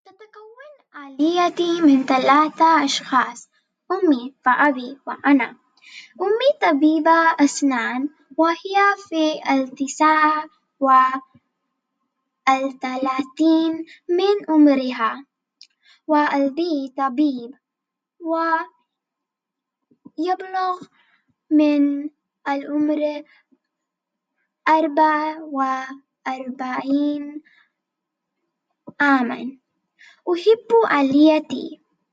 تتكون عائلتي من 3 أشخاص: أمي وأبي وأنا. أمي طبيبة أسنان وهي في ال39 من عمرها، وأبي طبيب ويبلغ من العمر 44 عامًا. أحب عائلتي